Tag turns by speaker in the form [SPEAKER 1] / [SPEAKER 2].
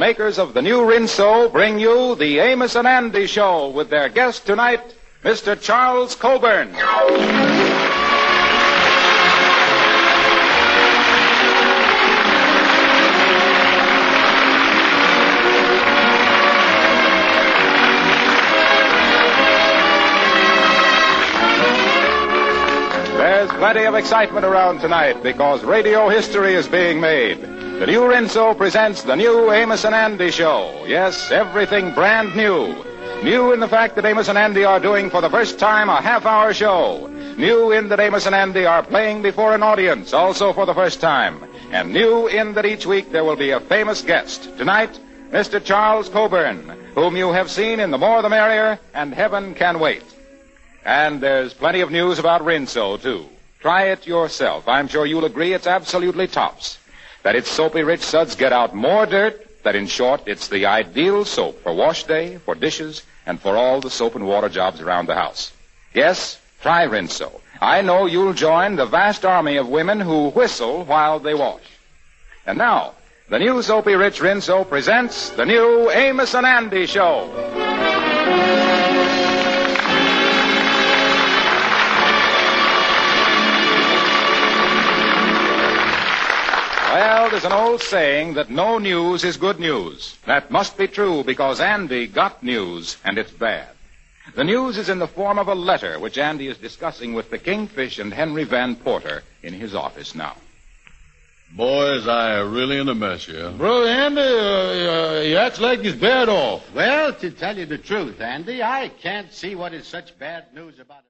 [SPEAKER 1] makers of the new Rinso bring you the Amos and Andy Show with their guest tonight, Mr. Charles Coburn. There's plenty of excitement around tonight because radio history is being made. The new Rinso presents the new Amos and Andy Show. Yes, everything brand new. New in the fact that Amos and Andy are doing for the first time a half-hour show. New in that Amos and Andy are playing before an audience, also for the first time. And new in that each week there will be a famous guest. Tonight, Mr. Charles Coburn, whom you have seen in The More the Merrier and Heaven Can Wait. And there's plenty of news about Rinso, too. Try it yourself. I'm sure you'll agree it's absolutely tops. That its soapy rich suds get out more dirt. That, in short, it's the ideal soap for wash day, for dishes, and for all the soap and water jobs around the house. Yes, try Rinso. I know you'll join the vast army of women who whistle while they wash. And now, the new soapy rich Rinso presents the new Amos and Andy Show. Well, there's an old saying that no news is good news. That must be true because Andy got news, and it's bad. The news is in the form of a letter which Andy is discussing with the Kingfish and Henry Van Porter in his office now.
[SPEAKER 2] Boys, I am really in a mess here.
[SPEAKER 3] Brother Andy, he acts like he's bad off.
[SPEAKER 4] Well, to tell you the truth, Andy, I can't see what is such bad news about it.